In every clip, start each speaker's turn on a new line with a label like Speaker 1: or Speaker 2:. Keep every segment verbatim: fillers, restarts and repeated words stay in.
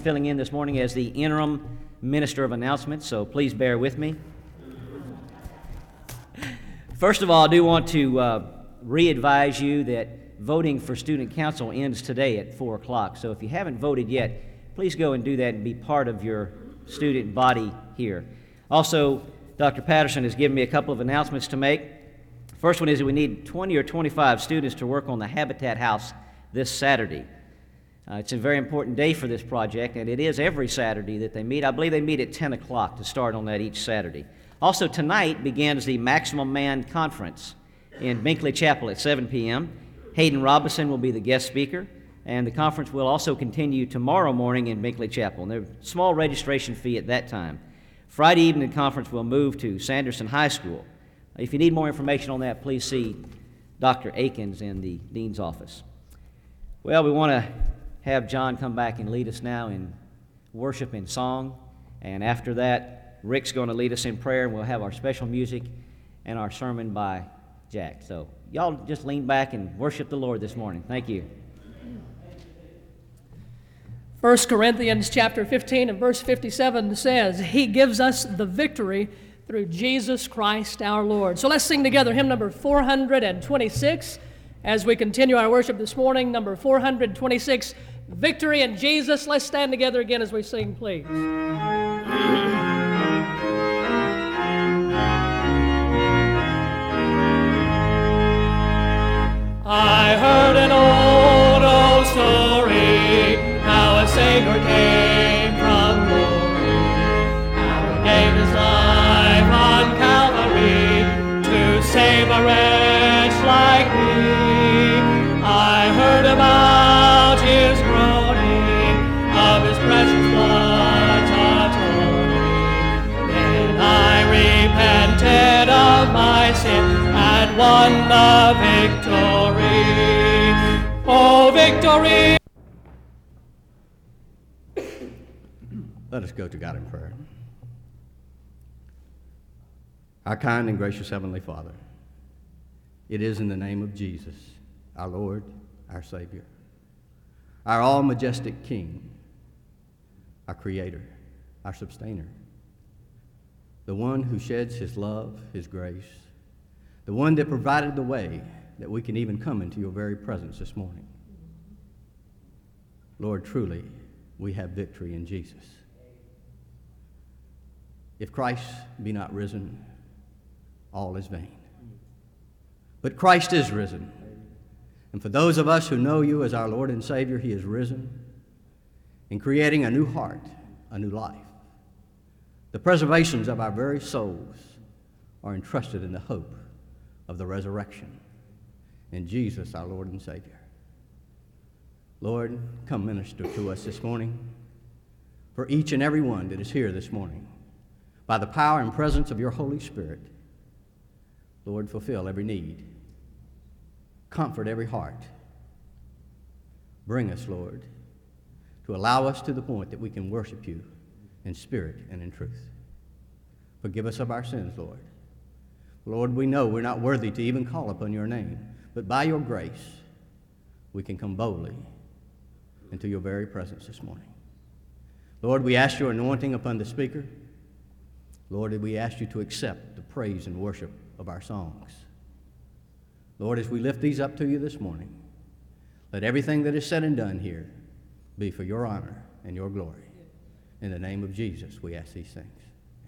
Speaker 1: filling in this morning as the interim minister of announcements, so please bear with me. First of all, I do want to uh, re-advise you that voting for student council ends today at four o'clock. So if you haven't voted yet, please go and do that and be part of your student body here. Also, Doctor Patterson has given me a couple of announcements to make. First one is that we need twenty or twenty-five students to work on the Habitat House this Saturday. Uh, it's a very important day for this project, and it is every Saturday that they meet. I believe they meet at ten o'clock to start on that each Saturday. Also, tonight begins the Maximum Man Conference in Binkley Chapel at seven p.m. Hayden Robinson will be the guest speaker, and the conference will also continue tomorrow morning in Binkley Chapel. And there's a small registration fee at that time. Friday evening conference will move to Sanderson High School. If you need more information on that, please see Doctor Akins in the dean's office. Well, we want to have John come back and lead us now in worship and song, and after that, Rick's going to lead us in prayer, and we'll have our special music and our sermon by Jack. So y'all just lean back and worship the Lord this morning. Thank you.
Speaker 2: First Corinthians chapter fifteen and verse fifty-seven says, He gives us the victory through Jesus Christ our Lord. So let's sing together hymn number four hundred twenty-six as we continue our worship this morning. Number four hundred twenty-six, Victory in Jesus. Let's stand together again as we sing, please. I heard an old, old story, how a Savior came from glory, how He gave His life on Calvary to save a wretch like me. I heard about His groaning, of His precious blood's atoning. Then I repented of my sin and won the victory. Oh, victory!
Speaker 3: Let us go to God in prayer. Our kind and gracious Heavenly Father, it is in the name of Jesus, our Lord, our Savior, our all-majestic King, our Creator, our Sustainer, the one who sheds His love, His grace, the one that provided the way that we can even come into your very presence this morning. Lord, truly, we have victory in Jesus. If Christ be not risen, all is vain. But Christ is risen. And for those of us who know you as our Lord and Savior, He is risen in creating a new heart, a new life. The preservations of our very souls are entrusted in the hope of the resurrection in Jesus, our Lord and Savior. Lord, come minister to us this morning. For each and every one that is here this morning, by the power and presence of your Holy Spirit, Lord, fulfill every need. Comfort every heart. Bring us, Lord, to allow us to the point that we can worship you in spirit and in truth. Forgive us of our sins, Lord. Lord, we know we're not worthy to even call upon your name, but by your grace, we can come boldly into your very presence this morning. Lord, we ask your anointing upon the speaker. Lord, we ask you to accept the praise and worship of our songs. Lord, as we lift these up to you this morning, let everything that is said and done here be for your honor and your glory. In the name of Jesus, we ask these things.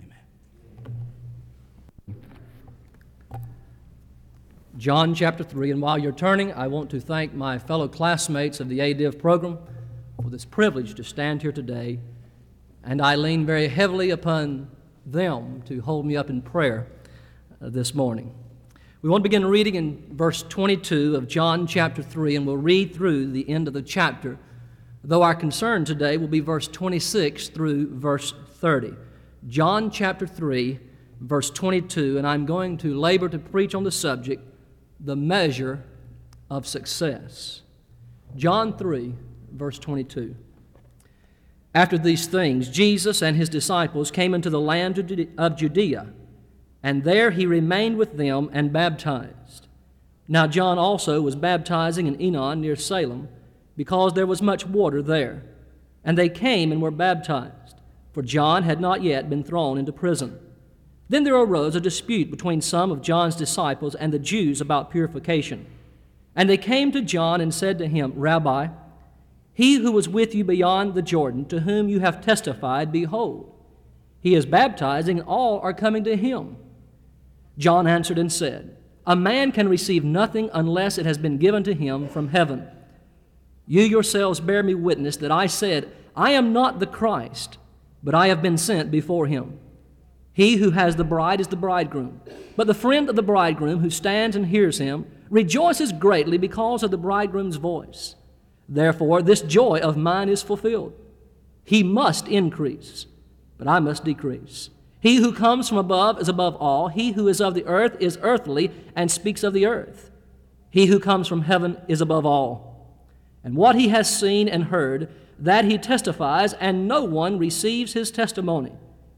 Speaker 4: John chapter three, and while you're turning, I want to thank my fellow classmates of the A Div program for this privilege to stand here today, and I lean very heavily upon them to hold me up in prayer uh, this morning. We want to begin reading in verse twenty-two of John chapter three, and we'll read through the end of the chapter, though our concern today will be verse twenty-six through verse thirty. John chapter three, verse twenty-two, and I'm going to labor to preach on the subject, the measure of success. John three, verse twenty-two. After these things, Jesus and his disciples came into the land of Judea, and there he remained with them and baptized. Now John also was baptizing in Enon near Salem, because there was much water there. And they came and were baptized, for John had not yet been thrown into prison. Then there arose a dispute between some of John's disciples and the Jews about purification. And they came to John and said to him, Rabbi, he who was with you beyond the Jordan, to whom you have testified, behold, he is baptizing, and all are coming to him. John answered and said, A man can receive nothing unless it has been given to him from heaven. You yourselves bear me witness that I said, I am not the Christ, but I have been sent before him. He who has the bride is the bridegroom. But the friend of the bridegroom who stands and hears him rejoices greatly because of the bridegroom's voice. Therefore, this joy of mine is fulfilled. He must increase, but I must decrease. He who comes from above is above all. He who is of the earth is earthly and speaks of the earth. He who comes from heaven is above all. And what he has seen and heard, that he testifies, and no one receives his testimony.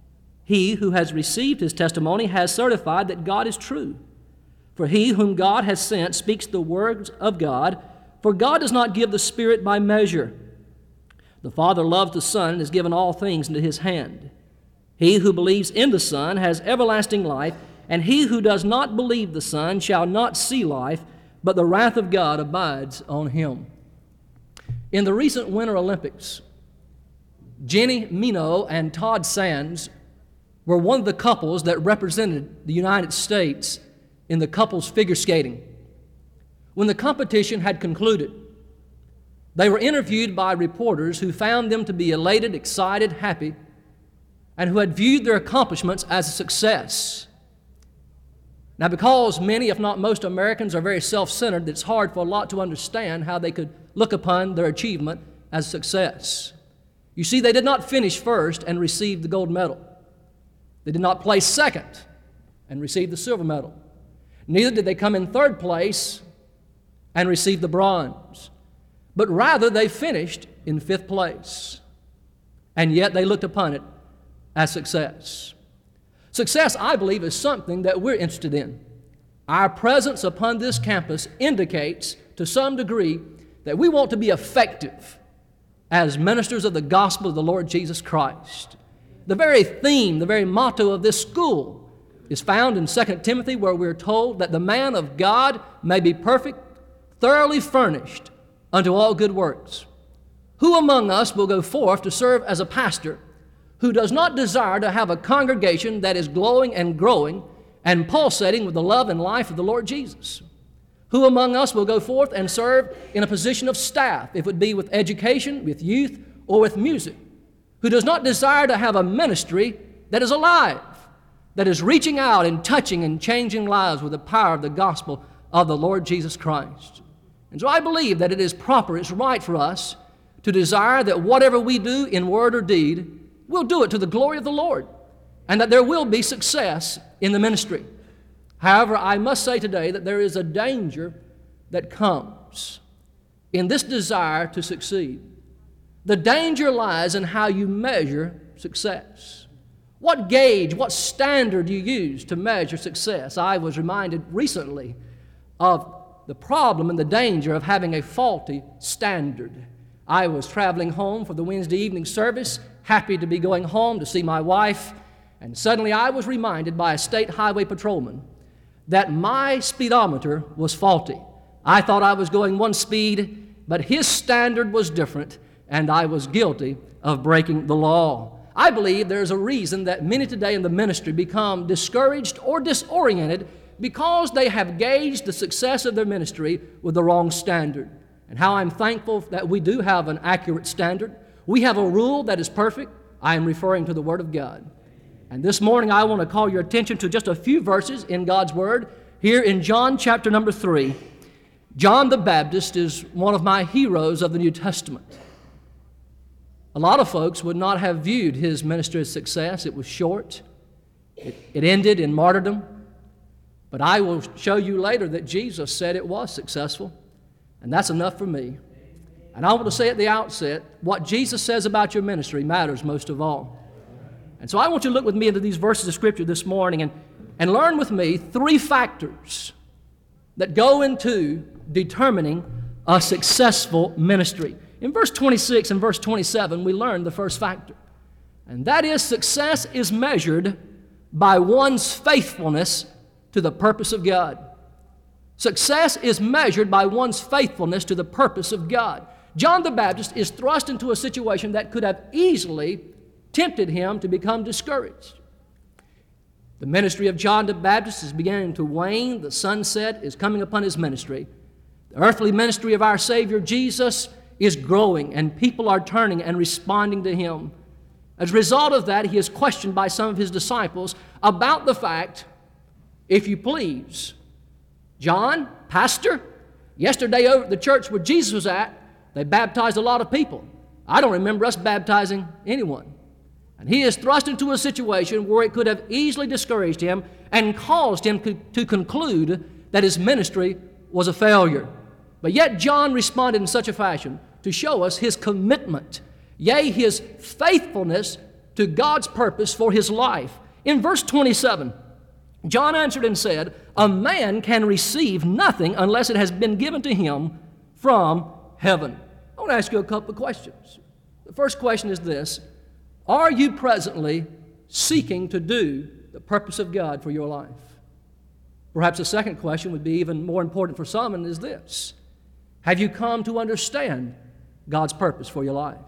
Speaker 4: He who has received his testimony has certified that God is true. For he whom God has sent speaks the words of God, for God does not give the Spirit by measure. The Father loves the Son and has given all things into his hand. He who believes in the Son has everlasting life, and he who does not believe the Son shall not see life, but the wrath of God abides on him. In the recent Winter Olympics, Jenny Mino and Todd Sands were one of the couples that represented the United States in the couples figure skating. When the competition had concluded, they were interviewed by reporters who found them to be elated, excited, happy, and who had viewed their accomplishments as a success. Now, because many, if not most, Americans are very self-centered, it's hard for a lot to understand how they could look upon their achievement as success. You see, they did not finish first and receive the gold medal. They did not place second and receive the silver medal. Neither did they come in third place and receive the bronze. But rather, they finished in fifth place. And yet, they looked upon it as success. Success, I believe, is something that we're interested in. Our presence upon this campus indicates, to some degree, that we want to be effective as ministers of the gospel of the Lord Jesus Christ. The very theme, the very motto of this school is found in Second Timothy, where we're told that the man of God may be perfect, thoroughly furnished unto all good works. Who among us will go forth to serve as a pastor who does not desire to have a congregation that is glowing and growing and pulsating with the love and life of the Lord Jesus? Who among us will go forth and serve in a position of staff, if it be with education, with youth, or with music? Who does not desire to have a ministry that is alive, that is reaching out and touching and changing lives with the power of the gospel of the Lord Jesus Christ? And so I believe that it is proper, it's right for us to desire that whatever we do in word or deed, we'll do it to the glory of the Lord, and that there will be success in the ministry. However, I must say today that there is a danger that comes in this desire to succeed. The danger lies in how you measure success. What gauge, what standard you use to measure success? I was reminded recently of the problem and the danger of having a faulty standard. I was traveling home for the Wednesday evening service, happy to be going home to see my wife, and suddenly I was reminded by a state highway patrolman that my speedometer was faulty. I thought I was going one speed, but his standard was different, and I was guilty of breaking the law. I believe there's a reason that many today in the ministry become discouraged or disoriented because they have gauged the success of their ministry with the wrong standard. And how I'm thankful that we do have an accurate standard. We have a rule that is perfect. I am referring to the Word of God. And this morning I want to call your attention to just a few verses in God's Word. Here in John chapter number three, John the Baptist is one of my heroes of the New Testament. A lot of folks would not have viewed his ministry as success. It was short. It, it ended in martyrdom. But I will show you later that Jesus said it was successful, and that's enough for me. And I want to say at the outset, what Jesus says about your ministry matters most of all. And so I want you to look with me into these verses of Scripture this morning and, and learn with me three factors that go into determining a successful ministry. In verse twenty-six and verse twenty-seven, we learn the first factor, and that is success is measured by one's faithfulness to the purpose of God. Success is measured by one's faithfulness to the purpose of God. John the Baptist is thrust into a situation that could have easily tempted him to become discouraged. The ministry of John the Baptist is beginning to wane. The sunset is coming upon his ministry. The earthly ministry of our Savior Jesus is growing, and people are turning and responding to him. As a result of that, he is questioned by some of his disciples about the fact, if you please, John, pastor, yesterday over at the church where Jesus was at, they baptized a lot of people. I don't remember us baptizing anyone. And he is thrust into a situation where it could have easily discouraged him and caused him to, to conclude that his ministry was a failure. But yet John responded in such a fashion to show us his commitment, yea, his faithfulness to God's purpose for his life. In verse twenty-seven, John answered and said, "A man can receive nothing unless it has been given to him from heaven." I want to ask you a couple of questions. The first question is this: are you presently seeking to do the purpose of God for your life? Perhaps the second question would be even more important for some, and is this: have you come to understand God's purpose for your life?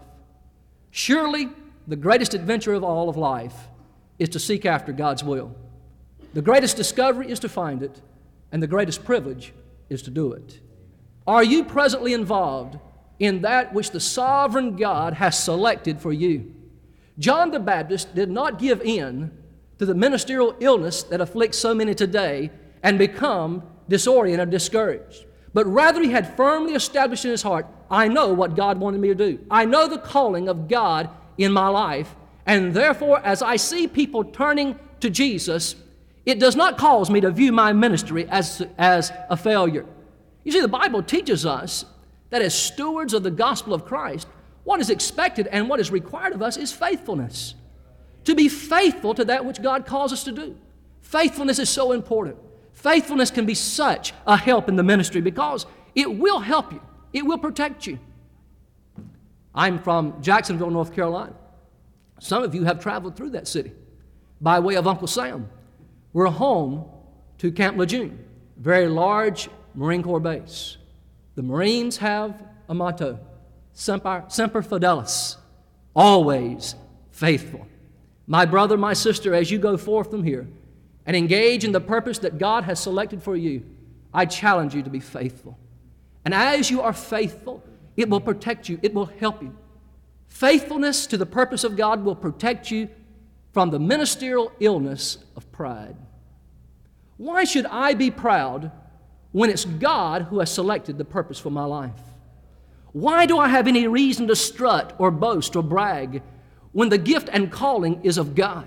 Speaker 4: Surely the greatest adventure of all of life is to seek after God's will. The greatest discovery is to find it, and the greatest privilege is to do it. Are you presently involved in that which the sovereign God has selected for you? John the Baptist did not give in to the ministerial illness that afflicts so many today and become disoriented or discouraged. But rather he had firmly established in his heart, I know what God wanted me to do. I know the calling of God in my life, and therefore as I see people turning to Jesus, it does not cause me to view my ministry as, as a failure. You see, the Bible teaches us that as stewards of the gospel of Christ, what is expected and what is required of us is faithfulness. To be faithful to that which God calls us to do. Faithfulness is so important. Faithfulness can be such a help in the ministry because it will help you. It will protect you. I'm from Jacksonville, North Carolina. Some of you have traveled through that city by way of Uncle Sam. We're home to Camp Lejeune, a very large Marine Corps base. The Marines have a motto, Semper, Semper Fidelis, always faithful. My brother, my sister, as you go forth from here and engage in the purpose that God has selected for you, I challenge you to be faithful. And as you are faithful, it will protect you. It will help you. Faithfulness to the purpose of God will protect you from the ministerial illness of pride. Why should I be proud when it's God who has selected the purpose for my life? Why do I have any reason to strut or boast or brag when the gift and calling is of God?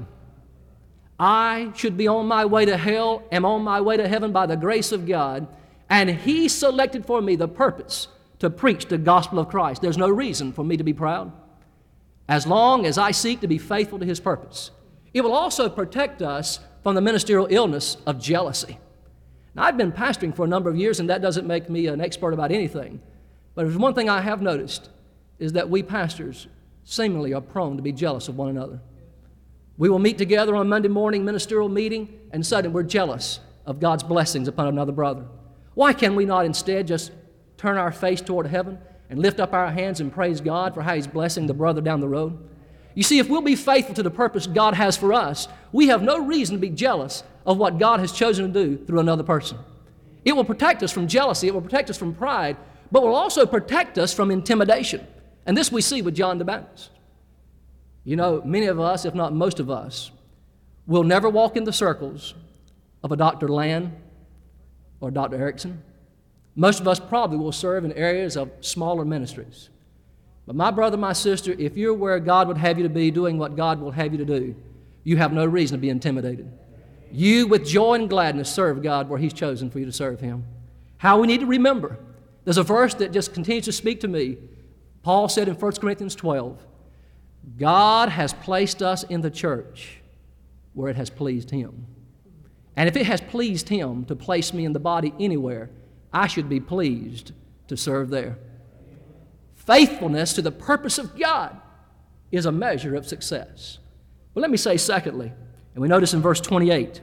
Speaker 4: I should be on my way to hell, am on my way to heaven by the grace of God, and He selected for me the purpose to preach the gospel of Christ. There's no reason for me to be proud as long as I seek to be faithful to His purpose. It will also protect us from the ministerial illness of jealousy. Now, I've been pastoring for a number of years, and that doesn't make me an expert about anything. But there's one thing I have noticed is that we pastors seemingly are prone to be jealous of one another. We will meet together on Monday morning ministerial meeting, and suddenly we're jealous of God's blessings upon another brother. Why can we not instead just turn our face toward heaven and lift up our hands and praise God for how He's blessing the brother down the road? You see, if we'll be faithful to the purpose God has for us, we have no reason to be jealous of what God has chosen to do through another person. It will protect us from jealousy, it will protect us from pride, but will also protect us from intimidation. And this we see with John the Baptist. You know, many of us, if not most of us, will never walk in the circles of a Doctor Land or Doctor Erickson. Most of us probably will serve in areas of smaller ministries. But my brother, my sister, if you're where God would have you to be, doing what God will have you to do, you have no reason to be intimidated. You, with joy and gladness, serve God where He's chosen for you to serve Him. How we need to remember. There's a verse that just continues to speak to me. Paul said in First Corinthians twelve, God has placed us in the church where it has pleased Him. And if it has pleased Him to place me in the body anywhere, I should be pleased to serve there. faithfulness to the purpose of God is a measure of success. Well, let me say secondly, and we notice in verse twenty-eight,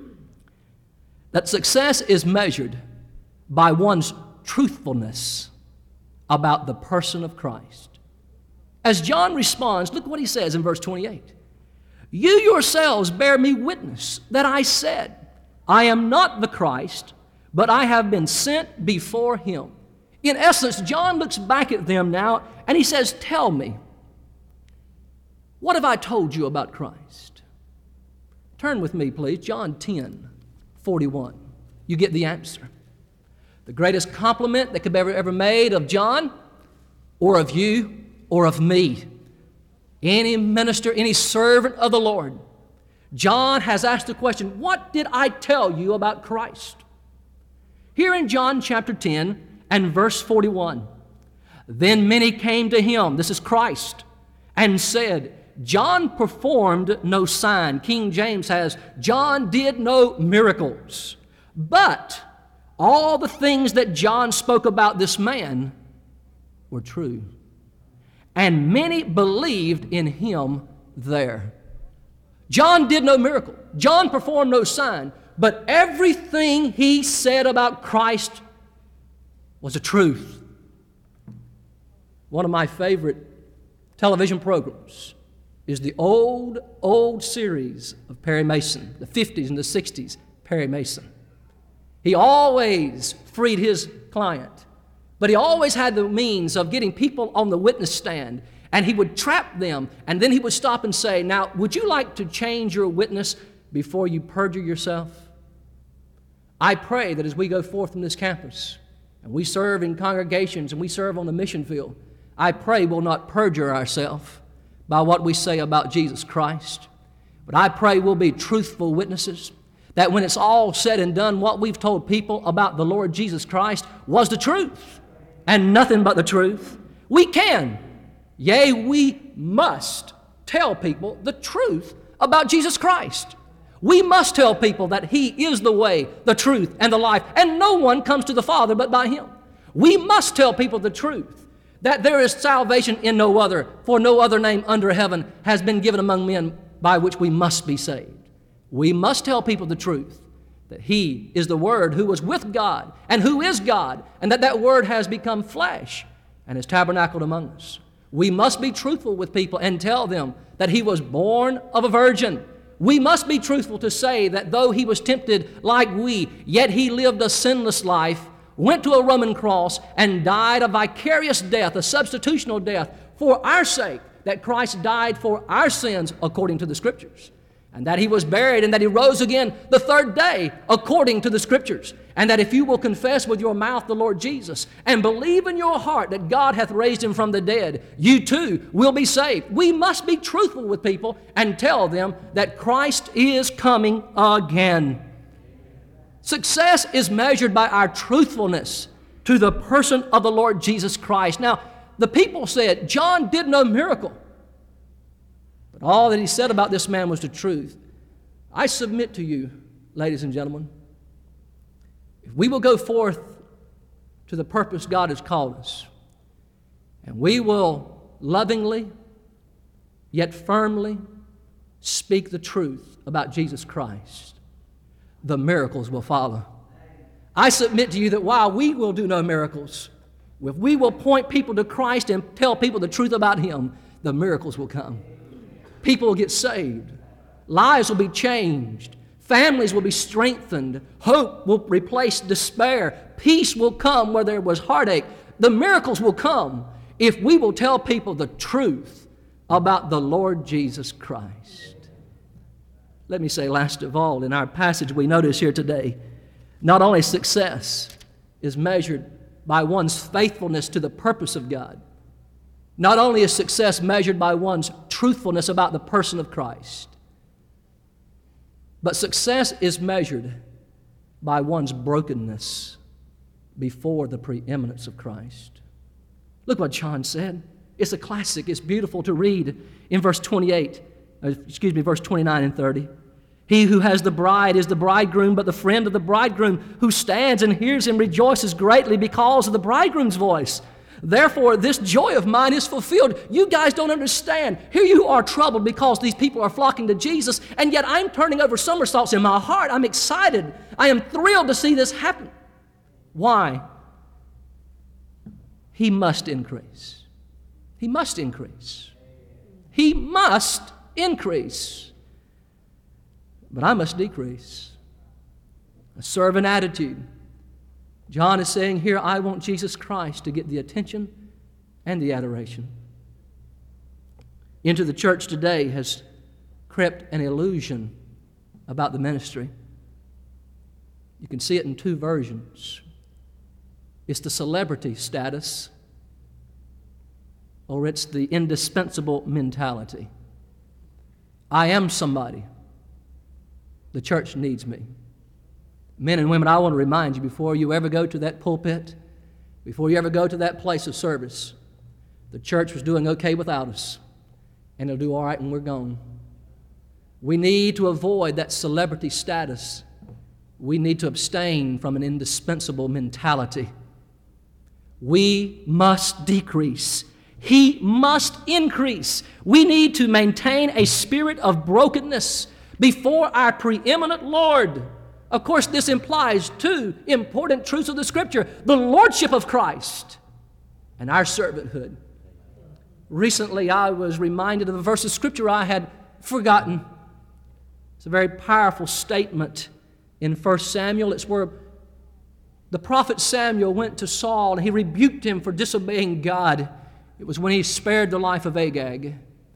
Speaker 4: that success is measured by one's truthfulness about the person of Christ. As John responds, look what he says in verse twenty-eight. You yourselves bear me witness that I said, I am not the Christ, but I have been sent before him. In essence, John looks back at them now and he says, tell me, what have I told you about Christ? Turn with me, please, John ten, forty-one. You get the answer. The greatest compliment that could be ever, ever made of John or of you or of me, any minister, any servant of the Lord, John has asked the question, what did I tell you about Christ? Here in John chapter ten and verse forty-one, then many came to him, this is Christ, and said, John performed no sign. King James has, John did no miracles. But all the things that John spoke about this man were true. And many believed in him there. John did no miracle. John performed no sign. But everything he said about Christ was the truth. One of my favorite television programs is the old, old series of Perry Mason, the fifties and the sixties, Perry Mason. He always freed his client, but he always had the means of getting people on the witness stand, and he would trap them, and then he would stop and say, now, would you like to change your witness before you perjure yourself? I pray that as we go forth from this campus, and we serve in congregations, and we serve on the mission field, I pray we'll not perjure ourselves by what we say about Jesus Christ. But I pray we'll be truthful witnesses, that when it's all said and done, what we've told people about the Lord Jesus Christ was the truth, and nothing but the truth. We can, yea, we must tell people the truth about Jesus Christ. We must tell people that He is the way, the truth, and the life, and no one comes to the Father but by Him. We must tell people the truth, that there is salvation in no other, for no other name under heaven has been given among men by which we must be saved. We must tell people the truth, that He is the Word who was with God and who is God, and that that Word has become flesh and has tabernacled among us. We must be truthful with people and tell them that He was born of a virgin. We must be truthful to say that though He was tempted like we, yet He lived a sinless life, went to a Roman cross, and died a vicarious death, a substitutional death for our sake, that Christ died for our sins according to the Scriptures, and that He was buried, and that He rose again the third day according to the Scriptures, and that if you will confess with your mouth the Lord Jesus and believe in your heart that God hath raised Him from the dead, you too will be saved. We must be truthful with people and tell them that Christ is coming again. Success is measured by our truthfulness to the person of the Lord Jesus Christ. Now, the people said, John did no miracle, but all that he said about this man was the truth. I submit to you, ladies and gentlemen, if we will go forth to the purpose God has called us, and we will lovingly, yet firmly, speak the truth about Jesus Christ, the miracles will follow. I submit to you that while we will do no miracles, if we will point people to Christ and tell people the truth about Him, the miracles will come. People will get saved. Lives will be changed. Families will be strengthened. Hope will replace despair. Peace will come where there was heartache. The miracles will come if we will tell people the truth about the Lord Jesus Christ. Let me say last of all, in our passage we notice here today, not only success is measured by one's faithfulness to the purpose of God, not only is success measured by one's truthfulness about the person of Christ, but success is measured by one's brokenness before the preeminence of Christ. Look what John said. It's a classic. It's beautiful to read in verse twenty-eight. Excuse me, verse twenty-nine and thirty. He who has the bride is the bridegroom, but the friend of the bridegroom who stands and hears him rejoices greatly because of the bridegroom's voice. Therefore, this joy of mine is fulfilled. You guys don't understand. Here you are troubled because these people are flocking to Jesus, and yet I'm turning over somersaults in my heart. I'm excited. I am thrilled to see this happen. Why? He must increase. He must increase. He must increase. But I must decrease. A servant attitude. John is saying here, I want Jesus Christ to get the attention and the adoration. Into the church today has crept an illusion about the ministry. You can see it in two versions. It's the celebrity status, or it's the indispensable mentality. I am somebody. The church needs me. Men and women, I want to remind you, before you ever go to that pulpit, before you ever go to that place of service, the church was doing okay without us, and it'll do all right when we're gone. We need to avoid that celebrity status. We need to abstain from an indispensable mentality. We must decrease. He must increase. We need to maintain a spirit of brokenness before our preeminent Lord. Of course, this implies two important truths of the Scripture: the lordship of Christ and our servanthood. Recently, I was reminded of a verse of Scripture I had forgotten. It's a very powerful statement in First Samuel. It's where the prophet Samuel went to Saul and he rebuked him for disobeying God. It was when he spared the life of Agag.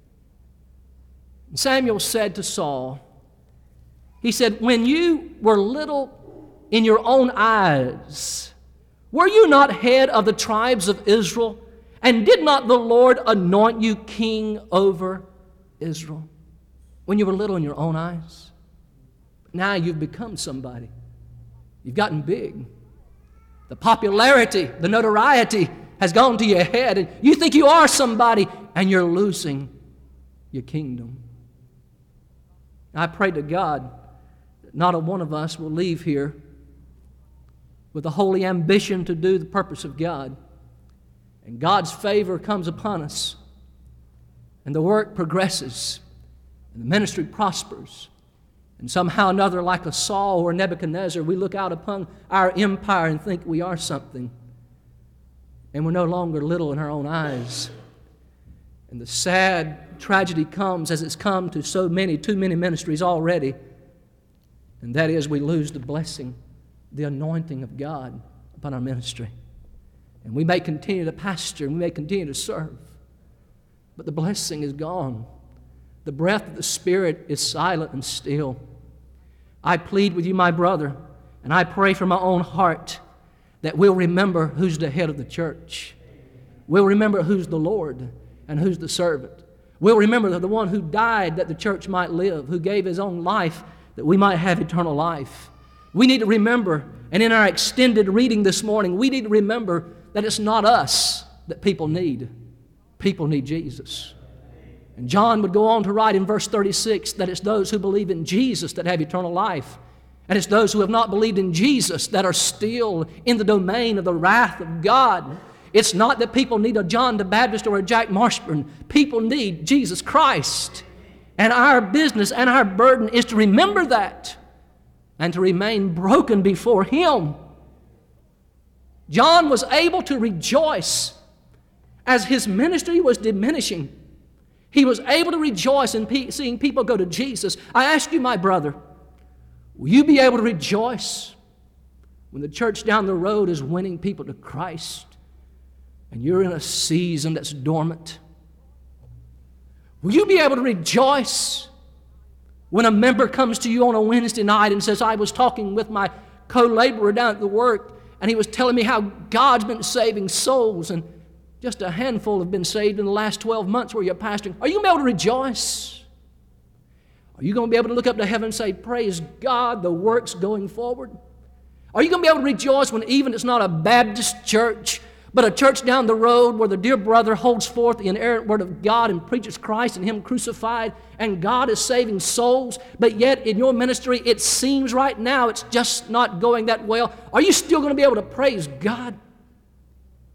Speaker 4: Samuel said to Saul, he said, when you were little in your own eyes, were you not head of the tribes of Israel? And did not the Lord anoint you king over Israel? When you were little in your own eyes. Now you've become somebody. You've gotten big. The popularity, the notoriety has gone to your head, and you think you are somebody, and you're losing your kingdom. I pray to God that not a one of us will leave here with a holy ambition to do the purpose of God. And God's favor comes upon us, and the work progresses, and the ministry prospers. And somehow or another, like a Saul or a Nebuchadnezzar, we look out upon our empire and think we are something. And we're no longer little in our own eyes. And the sad tragedy comes, as it's come to so many, too many ministries already, and that is we lose the blessing, the anointing of God upon our ministry. And we may continue to pastor, and we may continue to serve, but the blessing is gone. The breath of the Spirit is silent and still. I plead with you, my brother, and I pray from my own heart that we'll remember who's the head of the church. We'll remember who's the Lord and who's the servant. We'll remember the one who died that the church might live, who gave his own life that we might have eternal life. We need to remember, and in our extended reading this morning, we need to remember that it's not us that people need. People need Jesus. And John would go on to write in verse thirty-six that it's those who believe in Jesus that have eternal life. And it's those who have not believed in Jesus that are still in the domain of the wrath of God. It's not that people need a John the Baptist or a Jack Marshburn. People need Jesus Christ. And our business and our burden is to remember that and to remain broken before Him. John was able to rejoice as his ministry was diminishing. He was able to rejoice in pe- seeing people go to Jesus. I ask you, my brother, will you be able to rejoice when the church down the road is winning people to Christ and you're in a season that's dormant? Will you be able to rejoice when a member comes to you on a Wednesday night and says, I was talking with my co-laborer down at the work, and he was telling me how God's been saving souls, and just a handful have been saved in the last twelve months where you're pastoring. Are you going to be able to rejoice? Are you going to be able to look up to heaven and say, praise God, the work's going forward? Are you going to be able to rejoice when even it's not a Baptist church, but a church down the road where the dear brother holds forth the inerrant word of God and preaches Christ and Him crucified, and God is saving souls, but yet in your ministry it seems right now it's just not going that well? Are you still going to be able to praise God?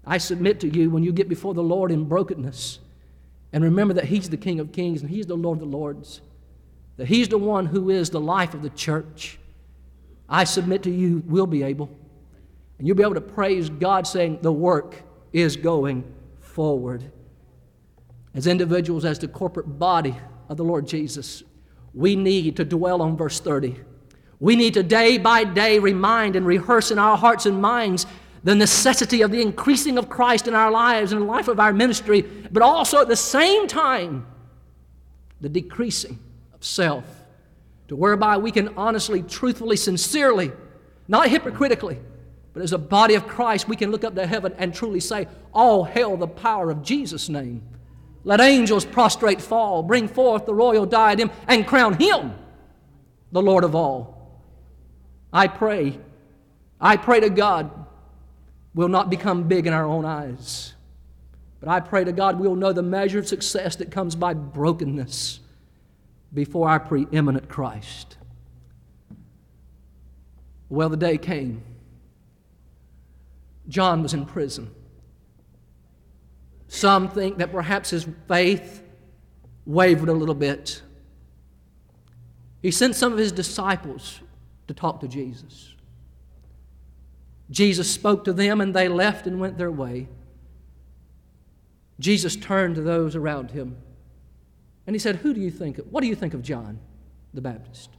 Speaker 4: I submit to you, when you get before the Lord in brokenness, and remember that He's the King of kings and He's the Lord of the lords, that He's the one who is the life of the church, I submit to you, we'll be able. And you'll be able to praise God, saying the work is going forward. As individuals, as the corporate body of the Lord Jesus, we need to dwell on verse thirty. We need to day by day remind and rehearse in our hearts and minds the necessity of the increasing of Christ in our lives and the life of our ministry, but also at the same time, the decreasing of self, to whereby we can honestly, truthfully, sincerely, not hypocritically, but as a body of Christ, we can look up to heaven and truly say, all hail the power of Jesus' name. Let angels prostrate fall, bring forth the royal diadem, and crown Him the Lord of all. I pray, I pray to God we'll not become big in our own eyes, but I pray to God we'll know the measure of success that comes by brokenness before our preeminent Christ. Well, the day came. John was in prison. Some think that perhaps his faith wavered a little bit. He sent some of his disciples to talk to Jesus. Jesus spoke to them and they left and went their way. Jesus turned to those around him and He said, Who do you think of, what do you think of John the Baptist?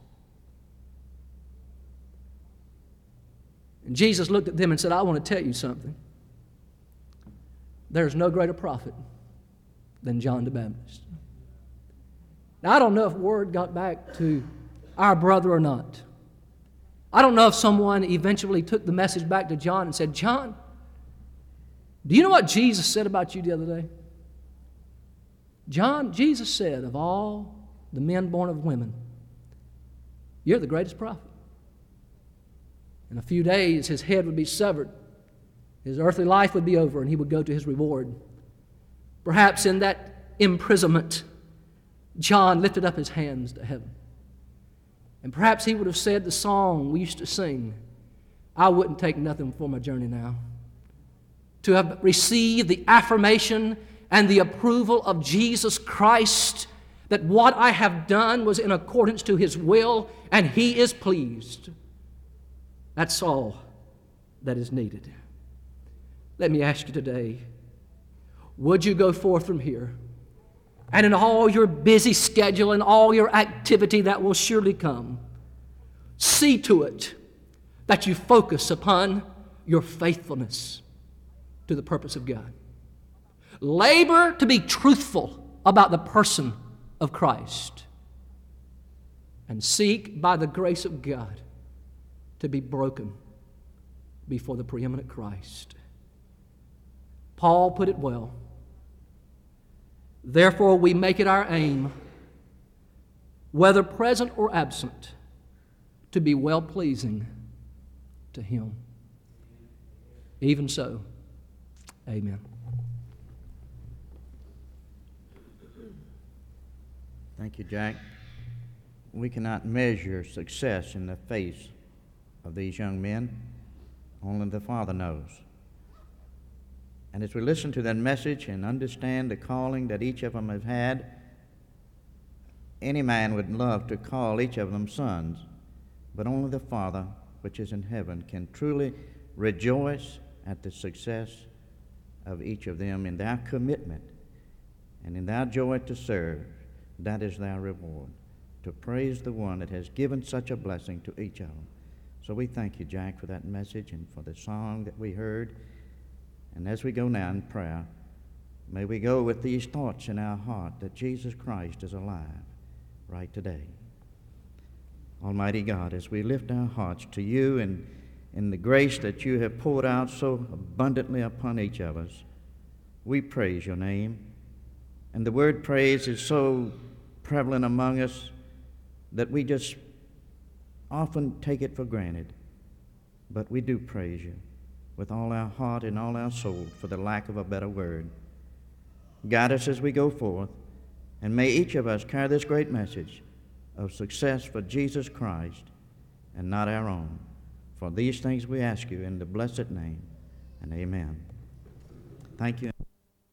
Speaker 4: And Jesus looked at them and said, I want to tell you something. There's no greater prophet than John the Baptist. Now, I don't know if word got back to our brother or not. I don't know if someone eventually took the message back to John and said, John, do you know what Jesus said about you the other day? John, Jesus said, of all the men born of women, you're the greatest prophet. In a few days, his head would be severed. His earthly life would be over, and he would go to his reward. Perhaps in that imprisonment, John lifted up his hands to heaven. And perhaps he would have said the song we used to sing, I wouldn't take nothing for my journey now. To have received the affirmation and the approval of Jesus Christ that what I have done was in accordance to His will and He is pleased. That's all that is needed. Let me ask you today, would you go forth from here and in all your busy schedule and all your activity that will surely come, see to it that you focus upon your faithfulness to the purpose of God. Labor to be truthful about the person of Christ, and seek by the grace of God to be broken before the preeminent Christ. Paul put it well. Therefore, we make it our aim, whether present or absent, to be well-pleasing to Him. Even so, amen.
Speaker 3: Thank you, Jack. We cannot measure success in the face of these young men. Only the Father knows. And as we listen to that message and understand the calling that each of them have had, any man would love to call each of them sons, but only the Father which is in heaven can truly rejoice at the success of each of them in their commitment and in their joy to serve. That is their reward, to praise the one that has given such a blessing to each of them. So we thank you, Jack, for that message and for the song that we heard. And as we go now in prayer, may we go with these thoughts in our heart that Jesus Christ is alive right today. Almighty God, as we lift our hearts to you and in the grace that you have poured out so abundantly upon each of us, we praise your name. And the word praise is so prevalent among us that we just often take it for granted. But we do praise you with all our heart and all our soul, for the lack of a better word. Guide us as we go forth, and may each of us carry this great message of success for Jesus Christ and not our own. For these things we ask you in the blessed name, and amen.
Speaker 5: Thank you.